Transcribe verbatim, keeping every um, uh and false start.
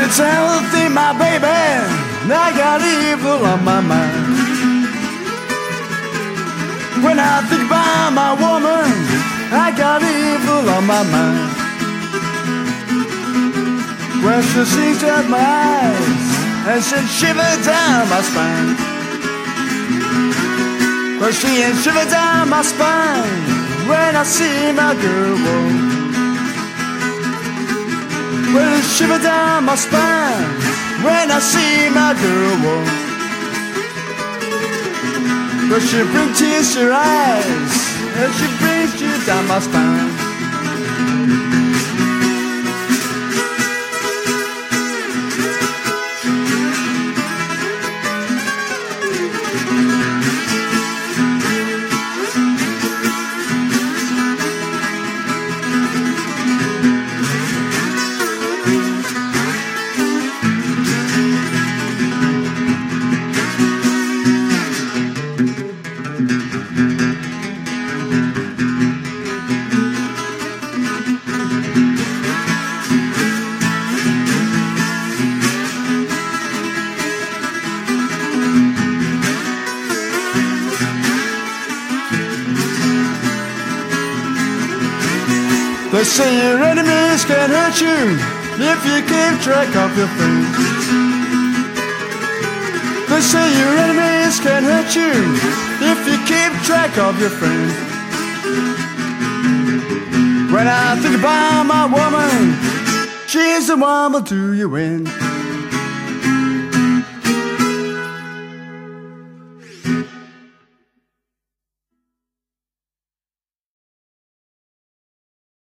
healthy, my baby, I got evil on my mind. When I think about my woman, I got evil on my mind. When she sees at my eyes and she shivers down my spine. When she shivers down my spine when I see my girl walk. When she shivers down my spine when I see my girl walk. But she brings tears to your eyes and she brings you down my spine. They say your enemies can hurt you if you keep track of your friends. They say your enemies can hurt you if you keep track of your friends. When I think about my woman, she's the one who do you in.